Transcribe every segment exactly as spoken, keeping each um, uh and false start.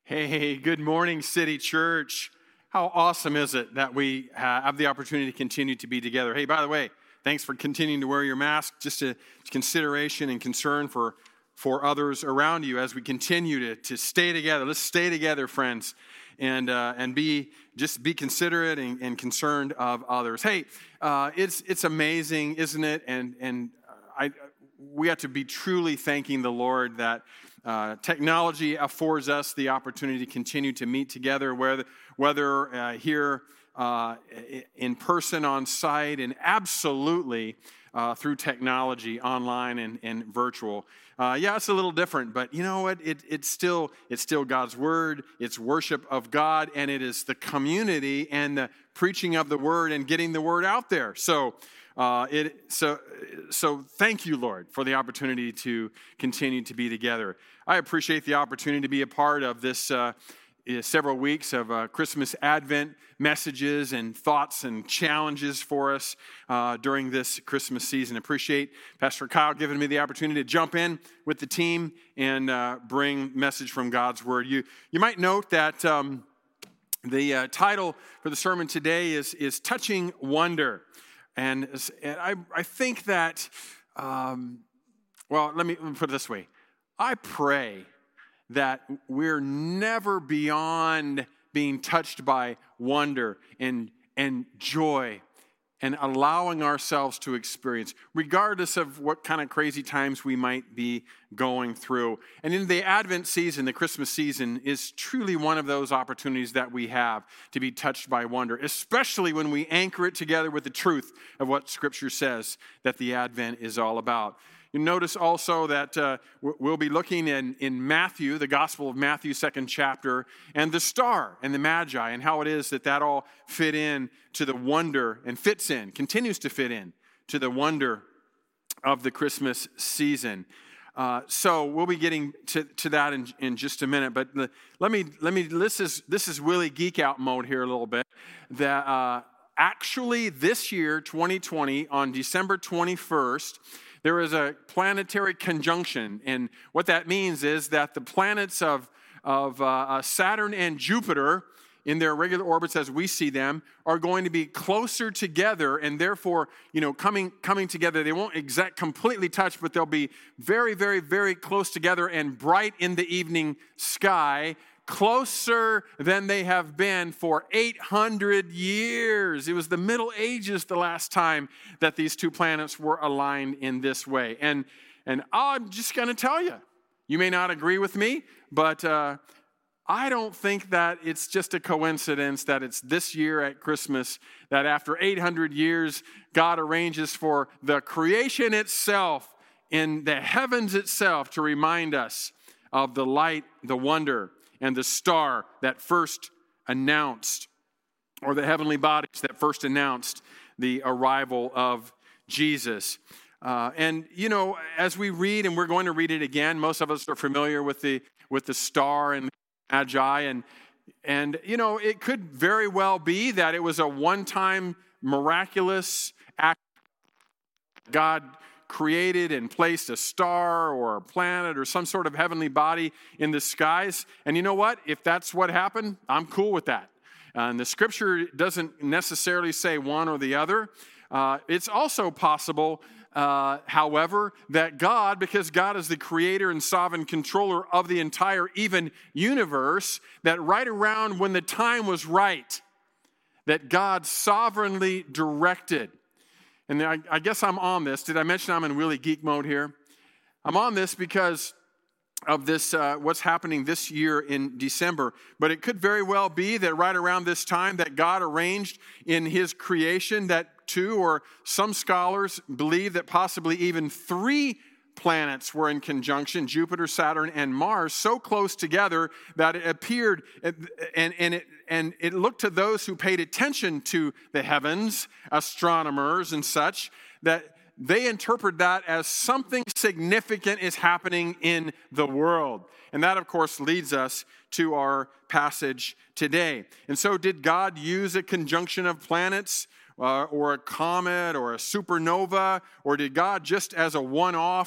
Hey, good morning, City Church. How awesome is it that we have the opportunity to continue to be together? Hey, by the way, thanks for continuing to wear your mask. Just a consideration and concern for, for others around you as we continue to, to stay together. Let's stay together, friends, and uh, and be just be considerate and, and concerned of others. Hey, uh, it's it's amazing, isn't it? And and I we have to be truly thanking the Lord that Uh, technology affords us the opportunity to continue to meet together, whether, whether uh, here uh, in person, on site, and absolutely uh, through technology, online and, and virtual. Uh, yeah, it's a little different, but you know what? It, it's still it's still God's Word. It's worship of God, and it is the community and the preaching of the Word and getting the Word out there. So. Uh, it so so thank you, Lord, for the opportunity to continue to be together. I appreciate the opportunity to be a part of this uh, several weeks of uh, Christmas Advent messages and thoughts and challenges for us uh, during this Christmas season. Appreciate Pastor Kyle giving me the opportunity to jump in with the team and uh, bring message from God's Word. You you might note that um, the uh, title for the sermon today is is Touching Wonder. And, and I, I think that, um, well, let me, let me put it this way. I pray that we're never beyond being touched by wonder and, and joy and allowing ourselves to experience, regardless of what kind of crazy times we might be going through. And in the Advent season, the Christmas season, is truly one of those opportunities that we have to be touched by wonder, especially when we anchor it together with the truth of what Scripture says that the Advent is all about. You notice also that uh, we'll be looking in, in Matthew, the Gospel of Matthew, second chapter, and the star and the Magi, and how it is that that all fit in to the wonder, and fits in, continues to fit in to the wonder of the Christmas season. Uh, so we'll be getting to, to that in, in just a minute. But the, let me let me this is this is really geek out mode here a little bit. That uh, actually this year, twenty twenty, on December twenty-first. There is a planetary conjunction, and what that means is that the planets of, of uh, Saturn and Jupiter, in their regular orbits as we see them, are going to be closer together, and therefore, you know, coming coming together. They won't exact completely touch, but they'll be very, very, very close together and bright in the evening sky, closer than they have been for eight hundred years. It was the Middle Ages the last time that these two planets were aligned in this way. And, and I'm just going to tell you, you may not agree with me, but uh, I don't think that it's just a coincidence that it's this year at Christmas that after eight hundred years, God arranges for the creation itself in the heavens itself to remind us of the light, the wonder, and the star that first announced, or the heavenly bodies that first announced the arrival of Jesus. Uh, and, you know, as we read, and we're going to read it again, most of us are familiar with the with the star and the Magi, and, and you know, it could very well be that it was a one-time miraculous act. God created and placed a star or a planet or some sort of heavenly body in the skies. And you know what? If that's what happened, I'm cool with that. Uh, and the Scripture doesn't necessarily say one or the other. Uh, it's also possible, uh, however, that God, because God is the creator and sovereign controller of the entire even universe, that right around when the time was right, that God sovereignly directed. And I, I guess I'm on this. Did I mention I'm in really geek mode here? I'm on this because of this, uh, what's happening this year in December. But it could very well be that right around this time that God arranged in His creation that two, or some scholars believe that possibly even three planets were in conjunction, Jupiter, Saturn, and Mars, so close together that it appeared, and, and, it, and it looked to those who paid attention to the heavens, astronomers and such, that they interpret that as something significant is happening in the world. And that, of course, leads us to our passage today. And so did God use a conjunction of planets uh, or a comet or a supernova, or did God just as a one-off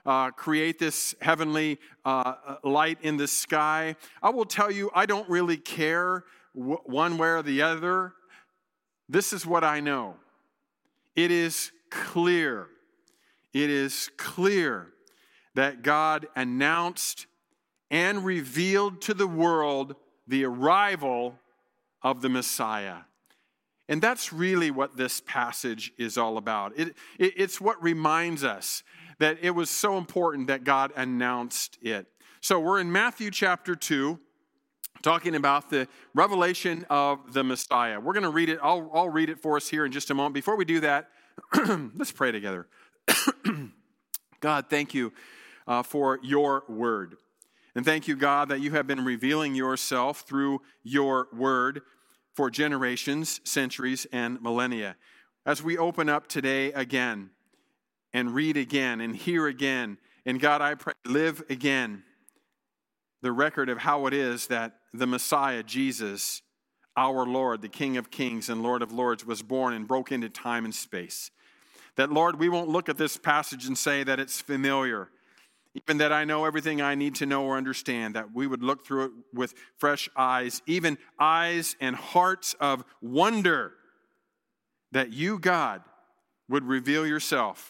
uh, create this heavenly uh, light in the sky. I will tell you, I don't really care w- one way or the other. This is what I know. It is clear. It is clear that God announced and revealed to the world the arrival of the Messiah. And that's really what this passage is all about. It, it, it's what reminds us that it was so important that God announced it. So we're in Matthew chapter two, talking about the revelation of the Messiah. We're going to read it. I'll, I'll read it for us here in just a moment. Before we do that, let's pray together. God, thank you uh, for your word. And thank you, God, that you have been revealing yourself through your word for generations, centuries, and millennia. As we open up today again and read again and hear again, and God, I pray, live again the record of how it is that the Messiah, Jesus, our Lord, the King of Kings and Lord of Lords, was born and broke into time and space. That, Lord, we won't look at this passage and say that it's familiar, even that I know everything I need to know or understand, that we would look through it with fresh eyes, even eyes and hearts of wonder, that you, God, would reveal yourself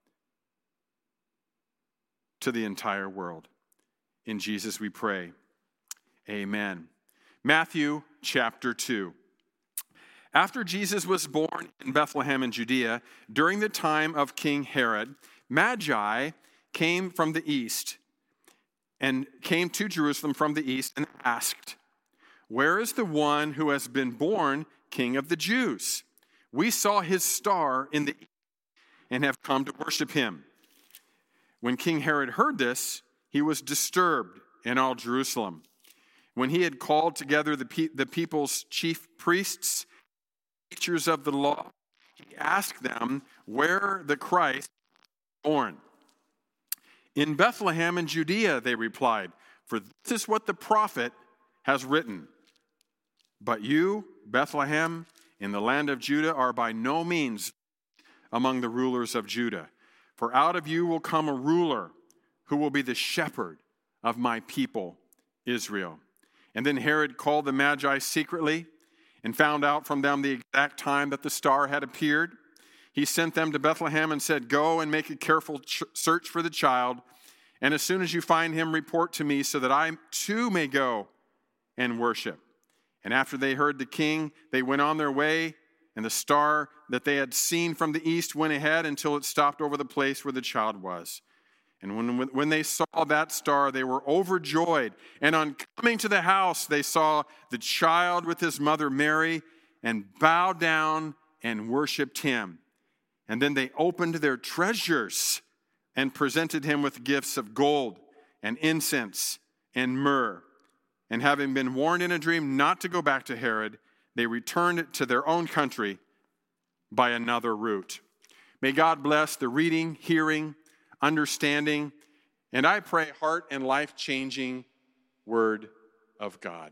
to the entire world. In Jesus we pray. Amen. Matthew chapter two. After Jesus was born in Bethlehem in Judea, during the time of King Herod, Magi came from the east and came to Jerusalem from the east and asked, "Where is the one who has been born King of the Jews? We saw his star in the east and have come to worship him." When King Herod heard this, he was disturbed in all Jerusalem. When he had called together the, pe- the people's chief priests, teachers of the law, he asked them where the Christ was born. "In Bethlehem in Judea," they replied, "for this is what the prophet has written. But you, Bethlehem, in the land of Judah, are by no means among the rulers of Judah. For out of you will come a ruler who will be the shepherd of my people, Israel." And then Herod called the Magi secretly and found out from them the exact time that the star had appeared. He sent them to Bethlehem and said, "Go and make a careful ch- search for the child, and as soon as you find him, report to me so that I too may go and worship." And after they heard the king, they went on their way, and the star that they had seen from the east went ahead until it stopped over the place where the child was. And when, when they saw that star, they were overjoyed. And on coming to the house, they saw the child with his mother Mary and bowed down and worshiped him. And then they opened their treasures and presented him with gifts of gold and incense and myrrh. And having been warned in a dream not to go back to Herod, they returned to their own country by another route. May God bless the reading, hearing, understanding, and I pray heart and life-changing word of God.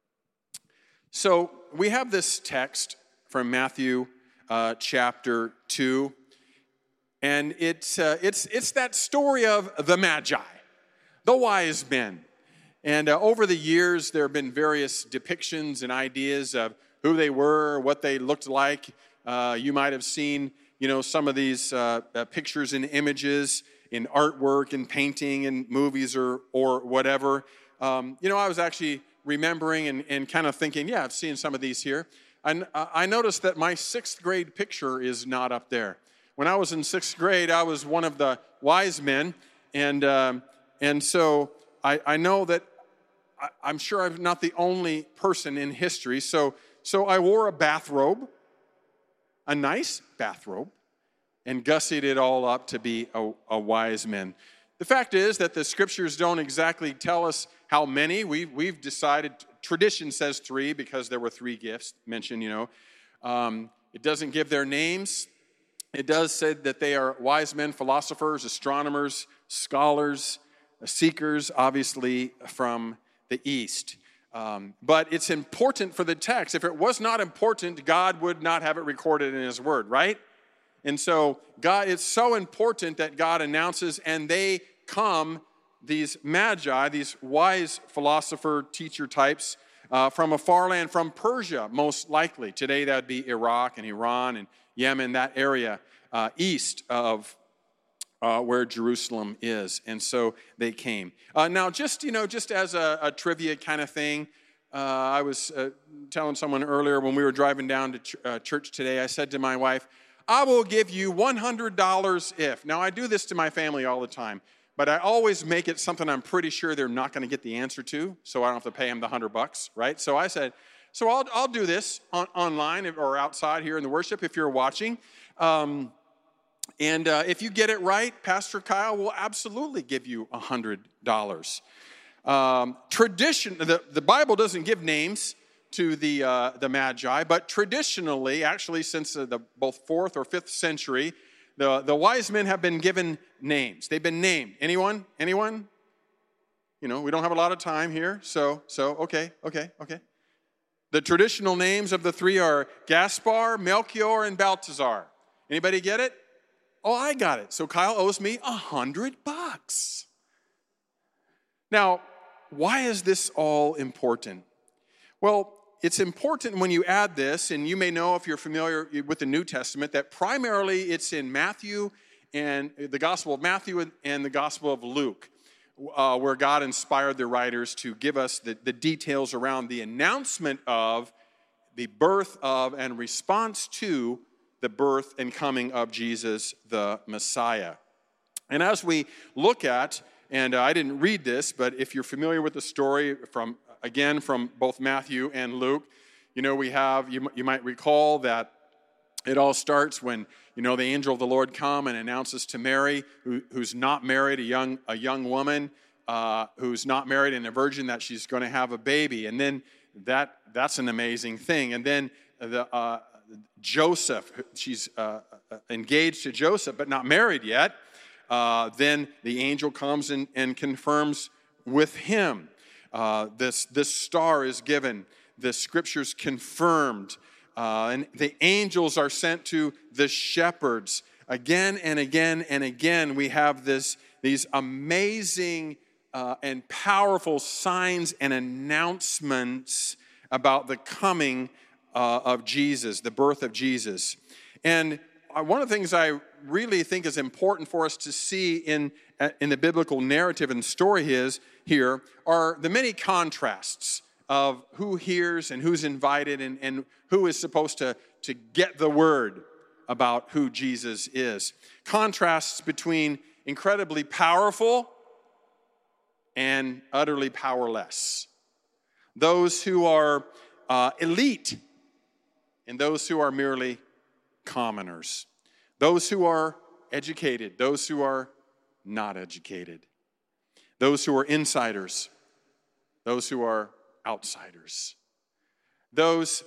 So we have this text from Matthew uh, chapter two, and it's, uh, it's, it's that story of the Magi, the wise men. And uh, over the years, there have been various depictions and ideas of who they were, what they looked like. Uh, you might have seen, you know, some of these uh, uh, pictures and images in artwork and painting and movies or or whatever. Um, you know, I was actually remembering and, and kind of thinking, yeah, I've seen some of these here. And I noticed that my sixth grade picture is not up there. When I was in sixth grade, I was one of the wise men. And um, and so I, I know that I, I'm sure I'm not the only person in history. So so I wore a bathrobe, a nice bathrobe, and gussied it all up to be a, a wise man. The fact is that the scriptures don't exactly tell us how many. We've, we've decided, tradition says three because there were three gifts mentioned, you know. Um, it doesn't give their names. It does say that they are wise men, philosophers, astronomers, scholars, seekers, obviously from the east. Um, but it's important for the text. If it was not important, God would not have it recorded in his word, right? And so God, it's so important that God announces, and they come, these magi, these wise philosopher, teacher types, uh, from a far land, from Persia, most likely. Today that would be Iraq and Iran and Yemen, that area uh, east of uh, where Jerusalem is. And so they came. Uh, now, just, you know, just as a, a trivia kind of thing, uh, I was uh, telling someone earlier when we were driving down to ch- uh, church today, I said to my wife, I will give you one hundred dollars if. Now, I do this to my family all the time, but I always make it something I'm pretty sure they're not going to get the answer to, so I don't have to pay them the hundred bucks, right? So I said, so I'll I'll do this on, online or outside here in the worship if you're watching. Um, and uh, if you get it right, Pastor Kyle will absolutely give you one hundred dollars. Um, tradition, the, the Bible doesn't give names to the uh, the Magi, but traditionally, actually since the both fourth or fifth century, the, the wise men have been given names. They've been named. Anyone? Anyone? You know, we don't have a lot of time here, so, so okay, okay, okay. The traditional names of the three are Gaspar, Melchior, and Balthazar. Anybody get it? Oh, I got it. So Kyle owes me a hundred bucks. Now, why is this all important? Well, it's important when you add this, and you may know if you're familiar with the New Testament, that primarily it's in Matthew and the Gospel of Matthew and the Gospel of Luke, uh, where God inspired the writers to give us the, the details around the announcement of, the birth of, and response to the birth and coming of Jesus, the Messiah. And as we look at, and uh, I didn't read this, but if you're familiar with the story from Again, from both Matthew and Luke, you know, we have, you, you might recall that it all starts when, you know, the angel of the Lord come and announces to Mary, who, who's not married, a young a young woman uh, who's not married and a virgin, that she's going to have a baby. And then that that's an amazing thing. And then the uh, Joseph, she's uh, engaged to Joseph, but not married yet. Uh, then the angel comes and, and confirms with him. Uh, this this star is given, the scriptures confirmed, uh, and the angels are sent to the shepherds. Again and again and again, we have this these amazing uh, and powerful signs and announcements about the coming uh, of Jesus, the birth of Jesus. And one of the things I really think is important for us to see in, in the biblical narrative and story is, here are the many contrasts of who hears and who's invited and, and who is supposed to, to get the word about who Jesus is. Contrasts between incredibly powerful and utterly powerless. Those who are uh, elite and those who are merely commoners. Those who are educated, those who are not educated. Those who are insiders, those who are outsiders. Those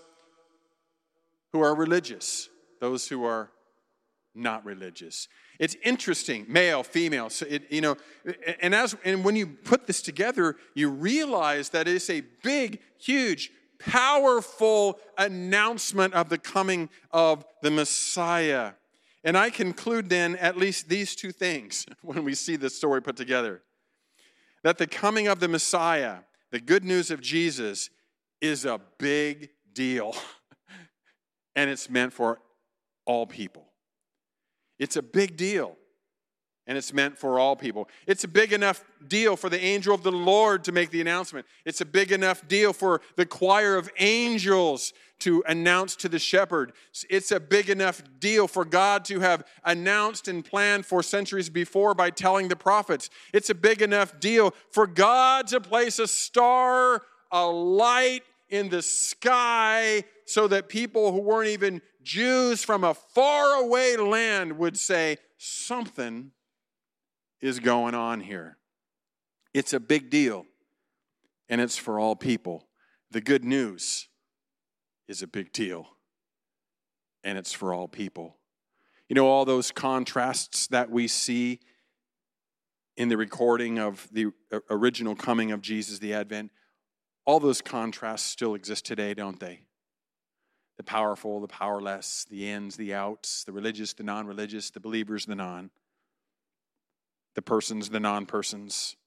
who are religious, those who are not religious. It's interesting, male, female. So it, you know, and as and when you put this together, you realize that it's a big, huge, powerful announcement of the coming of the Messiah. And I conclude then at least these two things when we see this story put together. That the coming of the Messiah, the good news of Jesus, is a big deal. And it's meant for all people. It's a big deal. And it's meant for all people. It's a big enough deal for the angel of the Lord to make the announcement. It's a big enough deal for the choir of angels to announce to the shepherd. It's a big enough deal for God to have announced and planned for centuries before by telling the prophets. It's a big enough deal for God to place a star, a light in the sky so that people who weren't even Jews from a faraway land would say, something is going on here. It's a big deal, and it's for all people. The good news is a big deal, and it's for all people. You know, all those contrasts that we see in the recording of the original coming of Jesus, the Advent, all those contrasts still exist today, don't they? The powerful, the powerless, the ins, the outs, the religious, the non-religious, the believers, the non. the persons, the non-persons.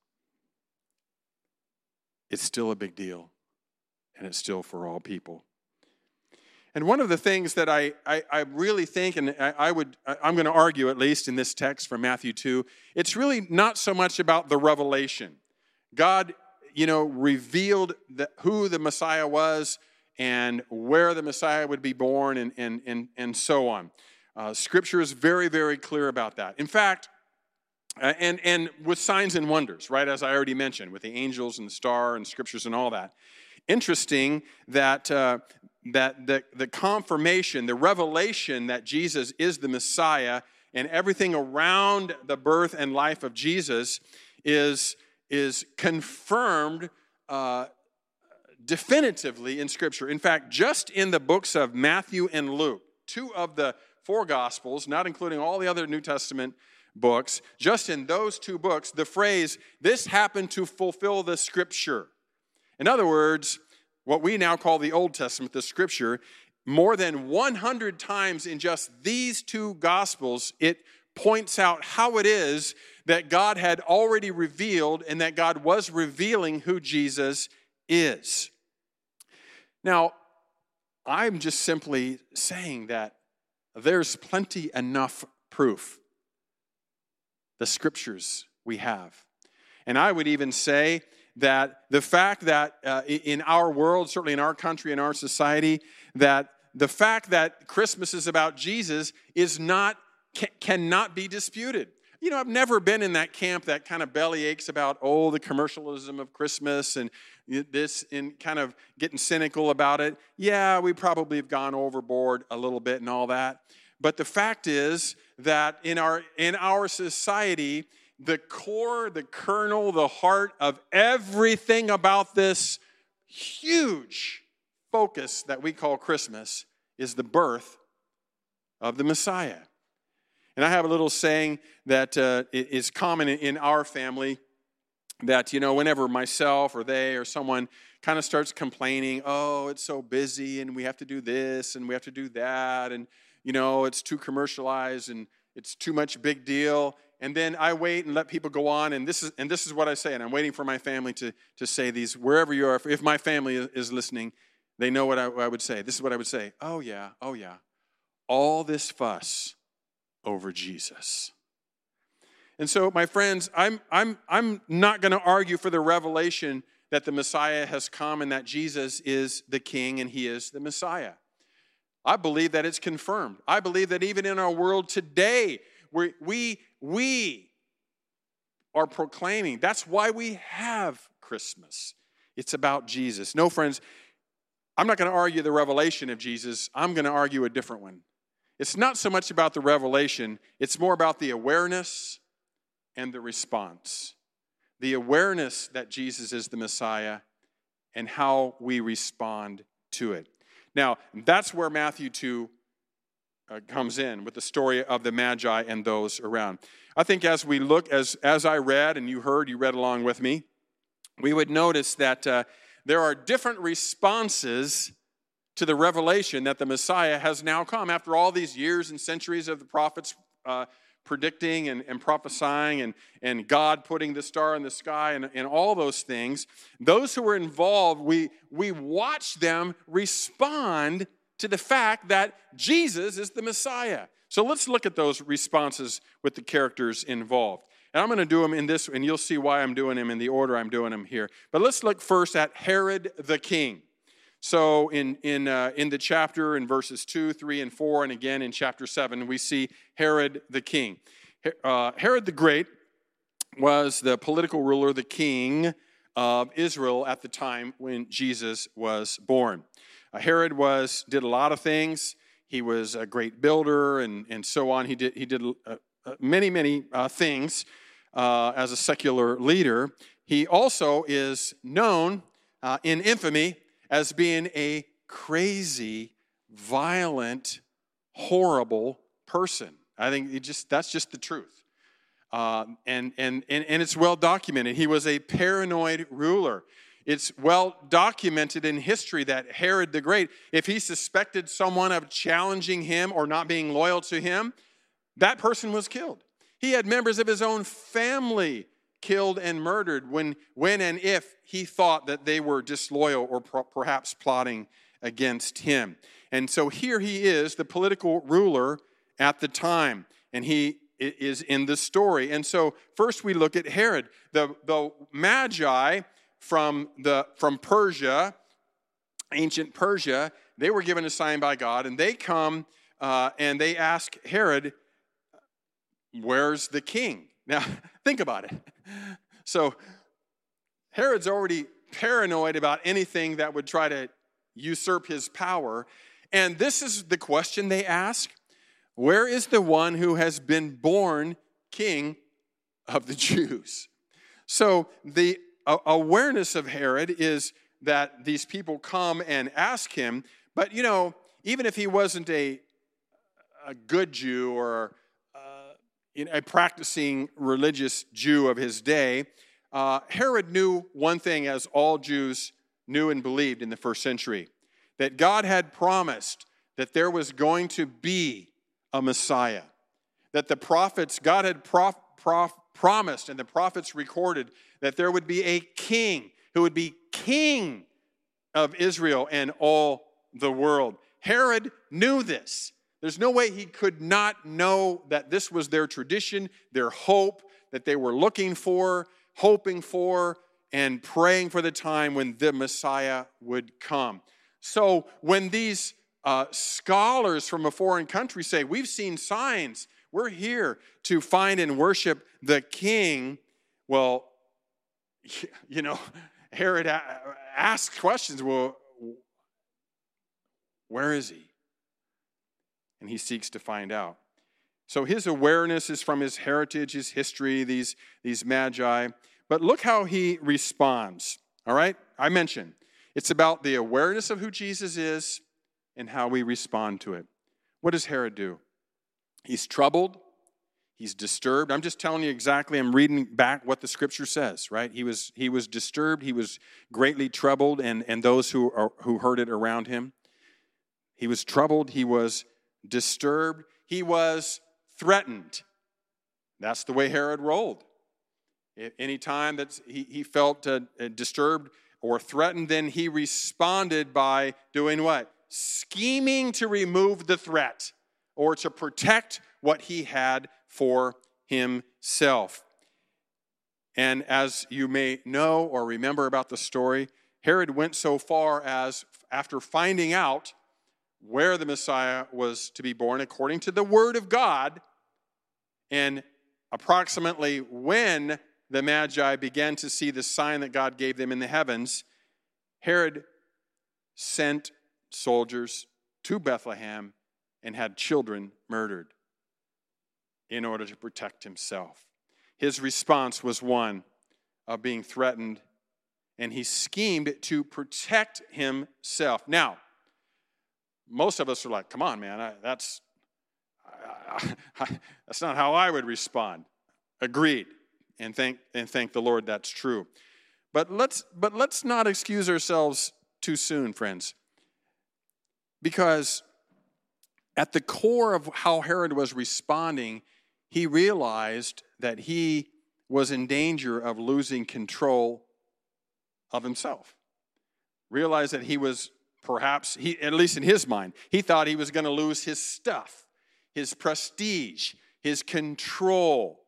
It's still a big deal, and it's still for all people. And one of the things that I, I, I really think, and I, I would, I'm going to argue at least in this text from Matthew two, it's really not so much about the revelation. God, you know, revealed the, who the Messiah was and where the Messiah would be born and, and, and, and so on. Uh, Scripture is very, very clear about that. In fact, uh, and, and with signs and wonders, right, as I already mentioned, with the angels and the star and Scriptures and all that. Interesting that uh, that the, the confirmation, the revelation that Jesus is the Messiah and everything around the birth and life of Jesus is, is confirmed uh, definitively in Scripture. In fact, just in the books of Matthew and Luke, two of the four Gospels, not including all the other New Testament books, just in those two books, the phrase, "this happened to fulfill the Scripture." In other words, what we now call the Old Testament, the Scripture, more than one hundred times in just these two Gospels, it points out how it is that God had already revealed and that God was revealing who Jesus is. Now, I'm just simply saying that there's plenty enough proof, the Scriptures we have. And I would even say that the fact that uh, in our world, certainly in our country, in our society, that the fact that Christmas is about Jesus is not, can, cannot be disputed. You know, I've never been in that camp that kind of belly aches about, oh, the commercialism of Christmas and this, and kind of getting cynical about it. Yeah, we probably have gone overboard a little bit and all that. But the fact is that in our in our society, the core, the kernel, the heart of everything about this huge focus that we call Christmas is the birth of the Messiah. And I have a little saying that uh, is common in our family that, you know, whenever myself or they or someone kind of starts complaining, oh, it's so busy and we have to do this and we have to do that and, you know, it's too commercialized and it's too much big deal. And then I wait and let people go on, and this is and this is what I say, and I'm waiting for my family to, to say these, wherever you are. If my family is listening, they know what I, what I would say. This is what I would say. Oh, yeah, oh, yeah. All this fuss over Jesus. And so, my friends, I'm, I'm, I'm not going to argue for the revelation that the Messiah has come and that Jesus is the King and he is the Messiah. I believe that it's confirmed. I believe that even in our world today, we we we are proclaiming. That's why we have Christmas. It's about Jesus. No, friends, I'm not going to argue the revelation of Jesus. I'm going to argue a different one. It's not so much about the revelation. It's more about the awareness and the response. The awareness that Jesus is the Messiah and how we respond to it. Now, that's where Matthew two uh, comes in with the story of the Magi and those around. I think as we look, as, as I read, and you heard, you read along with me, we would notice that uh, there are different responses to the revelation that the Messiah has now come. After all these years and centuries of the prophets uh, predicting and, and prophesying and, and God putting the star in the sky and, and all those things, those who were involved, we, we watch them respond to the fact that Jesus is the Messiah. So let's look at those responses with the characters involved. And I'm going to do them in this, and you'll see why I'm doing them in the order I'm doing them here. But let's look first at Herod the king. So in in uh, in the chapter, in verses two, three, and four, and again in chapter seven, we see Herod the king. Uh, Herod the Great was the political ruler, the king of Israel at the time when Jesus was born. Uh, Herod was did a lot of things. He was a great builder and, and so on. He did he did uh, many, many uh, things uh, as a secular leader. He also is known uh, in infamy as being a crazy, violent, horrible person. I think it just that's just the truth. Uh, and, and, and, and it's well documented. He was a paranoid ruler. It's well documented in history that Herod the Great, if he suspected someone of challenging him or not being loyal to him, that person was killed. He had members of his own family killed and murdered when, when and if he thought that they were disloyal or pro- perhaps plotting against him. And so here he is, the political ruler at the time, and he is in the story. And so first we look at Herod. The, the Magi from, the, from Persia, ancient Persia, they were given a sign by God, and they come uh, and they ask Herod, where's the king? Now, think about it. So Herod's already paranoid about anything that would try to usurp his power. And this is the question they ask. Where is the one who has been born king of the Jews? So the awareness of Herod is that these people come and ask him. But, you know, even if he wasn't a, a good Jew or uh, a practicing religious Jew of his day, uh, Herod knew one thing, as all Jews knew and believed in the first century, that God had promised that there was going to be a Messiah, that the prophets, God had prof, prof, promised and the prophets recorded that there would be a king who would be king of Israel and all the world. Herod knew this. There's no way he could not know that this was their tradition, their hope that they were looking for, hoping for, and praying for the time when the Messiah would come. So when these uh, scholars from a foreign country say, we've seen signs, we're here to find and worship the king, well, you know, Herod asks questions, well, where is he? And he seeks to find out. So his awareness is from his heritage, his history, these, these magi. But look how he responds, all right? I mentioned, it's about the awareness of who Jesus is and how we respond to it. What does Herod do? He's troubled. He's disturbed. I'm just telling you exactly, I'm reading back what the scripture says, right? He was, he was disturbed. He was greatly troubled, and, and those who, are, who heard it around him. He was troubled. He was disturbed. He was threatened. That's the way Herod rolled. Any time that he, he felt uh, disturbed or threatened, then he responded by doing what? Scheming to remove the threat or to protect what he had for himself. And as you may know or remember about the story, Herod went so far as, after finding out where the Messiah was to be born according to the Word of God, and approximately when the Magi began to see the sign that God gave them in the heavens, Herod sent soldiers to Bethlehem and had children murdered in order to protect himself. His response was one of being threatened, and he schemed to protect himself. Now, most of us are like, come on, man, I, that's, I, I, that's not how I would respond. Agreed. And thank and thank the Lord that's true. But let's but let's not excuse ourselves too soon, friends. Because at the core of how Herod was responding, he realized that he was in danger of losing control of himself. Realized that he was perhaps, he, at least in his mind, he thought he was going to lose his stuff, his prestige, his control.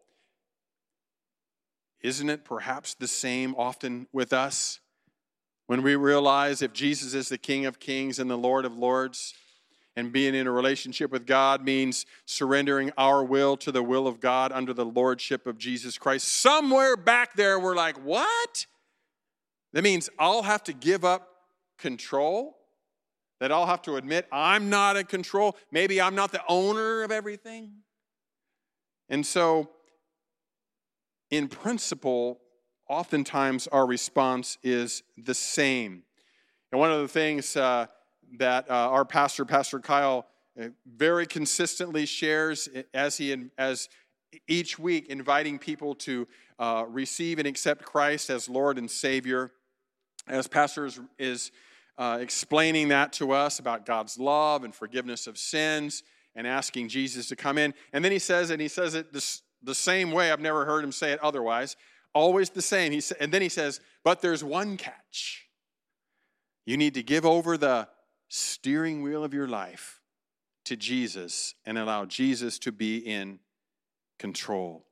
Isn't it perhaps the same often with us when we realize if Jesus is the King of Kings and the Lord of Lords, and being in a relationship with God means surrendering our will to the will of God under the lordship of Jesus Christ? Somewhere back there we're like, what? That means I'll have to give up control? That I'll have to admit I'm not in control? Maybe I'm not the owner of everything? And so, in principle, oftentimes our response is the same. And one of the things uh, that uh, our pastor, Pastor Kyle, uh, very consistently shares as he as each week inviting people to uh, receive and accept Christ as Lord and Savior, as Pastor is, is uh, explaining that to us about God's love and forgiveness of sins and asking Jesus to come in. And then he says, and he says it this the same way. I've never heard him say it otherwise. Always the same. He sa- and then he says, but there's one catch. You need to give over the steering wheel of your life to Jesus and allow Jesus to be in control.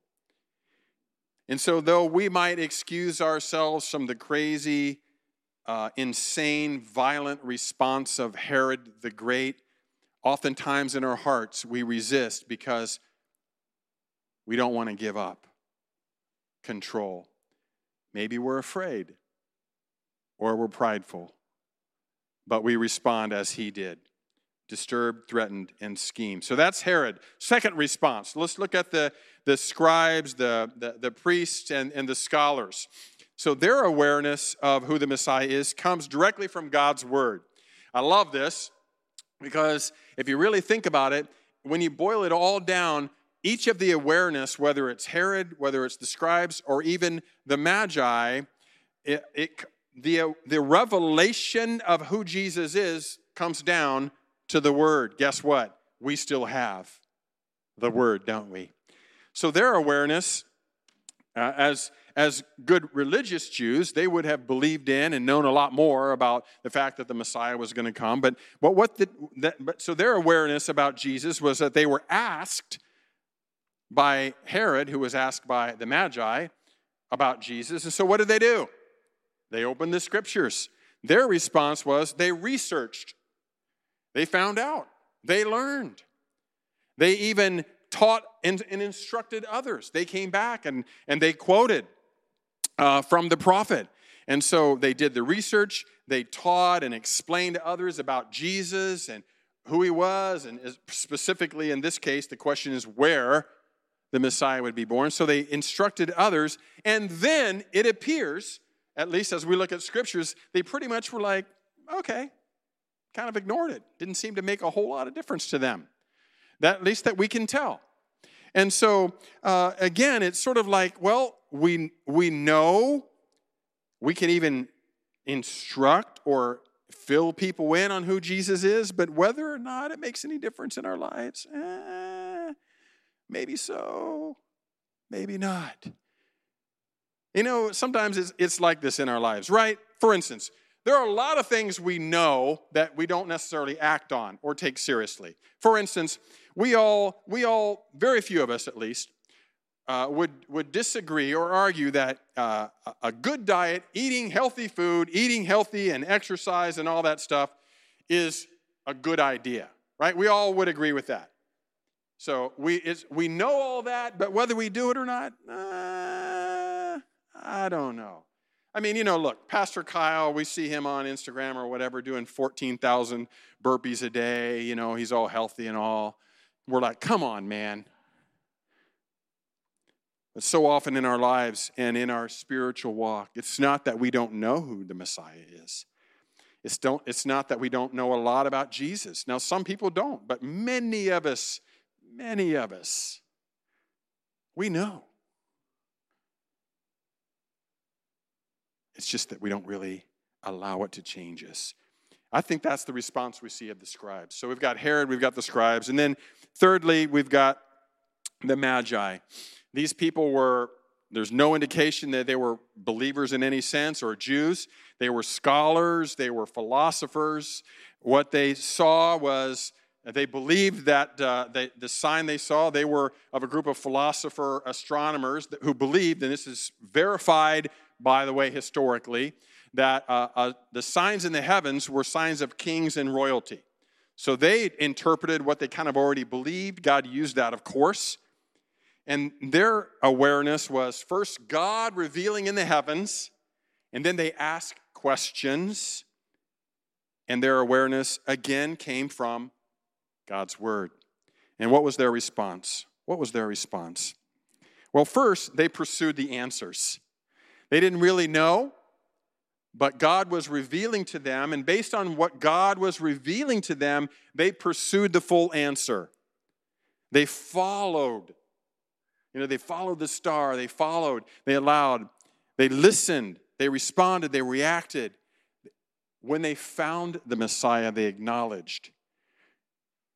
And so though we might excuse ourselves from the crazy, uh, insane, violent response of Herod the Great, oftentimes in our hearts we resist because we don't want to give up control. Maybe we're afraid or we're prideful, but we respond as he did. Disturbed, threatened, and schemed. So that's Herod. Second response. Let's look at the, the scribes, the, the, the priests, and, and the scholars. So their awareness of who the Messiah is comes directly from God's word. I love this because if you really think about it, when you boil it all down, each of the awareness, whether it's Herod, whether it's the scribes, or even the Magi, it, it, the, the revelation of who Jesus is comes down to the Word. Guess what? We still have the Word, don't we? So their awareness, uh, as, as good religious Jews, they would have believed in and known a lot more about the fact that the Messiah was going to come. But, but what the, that, but so their awareness about Jesus was that they were asked by Herod, who was asked by the Magi about Jesus. And so what did they do? They opened the Scriptures. Their response was they researched. They found out. They learned. They even taught and, and instructed others. They came back and, and they quoted uh, from the prophet. And so they did the research. They taught and explained to others about Jesus and who he was. And specifically in this case, the question is where the Messiah would be born. So they instructed others. And then it appears, at least as we look at Scriptures, they pretty much were like, okay. Kind of ignored it. Didn't seem to make a whole lot of difference to them. That, at least that we can tell. And so, uh, again, it's sort of like, well, we, we know, we can even instruct or fill people in on who Jesus is, but whether or not it makes any difference in our lives, eh, maybe so, maybe not. You know, sometimes it's, it's like this in our lives, right? For instance, there are a lot of things we know that we don't necessarily act on or take seriously. For instance, we all, we all, very few of us at least, uh, would, would disagree or argue that uh, a good diet, eating healthy food, eating healthy and exercise and all that stuff is a good idea, right? We all would agree with that. So we, it's, we know all that, but whether we do it or not, uh, I don't know. I mean, you know, look, Pastor Kyle, we see him on Instagram or whatever doing fourteen thousand burpees a day. You know, he's all healthy and all. We're like, come on, man. But so often in our lives and in our spiritual walk, it's not that we don't know who the Messiah is. It's, don't, it's not that we don't know a lot about Jesus. Now, some people don't, but many of us, many of us, we know. It's just that we don't really allow it to change us. I think that's the response we see of the scribes. So we've got Herod, we've got the scribes, and then thirdly, we've got the Magi. These people were, there's no indication that they were believers in any sense or Jews. They were scholars, they were philosophers. What they saw was, they believed that uh, they, the sign they saw, they were of a group of philosopher astronomers that, who believed, and this is verified by the way, historically, that uh, uh, the signs in the heavens were signs of kings and royalty. So they interpreted what they kind of already believed. God used that, of course. And their awareness was first God revealing in the heavens, and then they asked questions, and their awareness again came from God's word. And what was their response? What was their response? Well, first, they pursued the answers. They didn't really know, but God was revealing to them, and based on what God was revealing to them, they pursued the full answer. They followed. You know, they followed the star, they followed, they allowed, they listened, they responded, they reacted. When they found the Messiah, they acknowledged.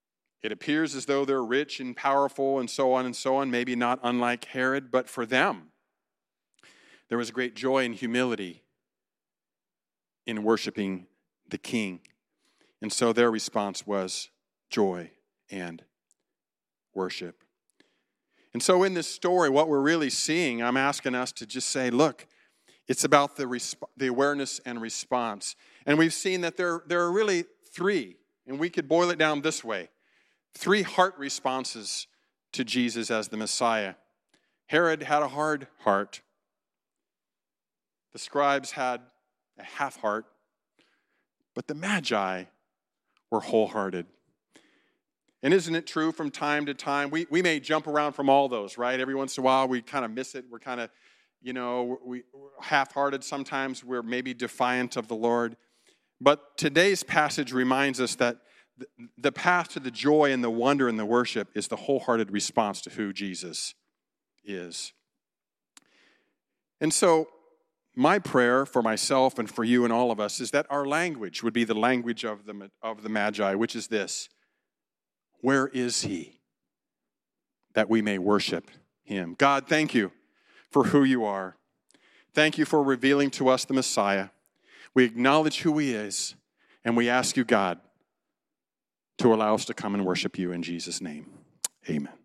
It appears as though they're rich and powerful and so on and so on, maybe not unlike Herod, but for them, there was great joy and humility in worshiping the king. And so their response was joy and worship. And so in this story, what we're really seeing, I'm asking us to just say, look, it's about the resp- the awareness and response. And we've seen that there, there are really three, and we could boil it down this way. Three heart responses to Jesus as the Messiah. Herod had a hard heart. The scribes had a half heart. But the Magi were wholehearted. And isn't it true from time to time? We, we may jump around from all those, right? Every once in a while we kind of miss it. We're kind of, you know, we, we're half-hearted. Sometimes we're maybe defiant of the Lord. But today's passage reminds us that the path to the joy and the wonder and the worship is the wholehearted response to who Jesus is. And so my prayer for myself and for you and all of us is that our language would be the language of the, of the Magi, which is this: where is he? That we may worship him. God, thank you for who you are. Thank you for revealing to us the Messiah. We acknowledge who he is, and we ask you, God, to allow us to come and worship you in Jesus' name. Amen.